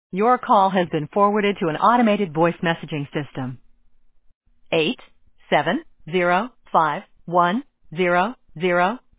Your call has been forwarded to an automated voice messaging system. 8705100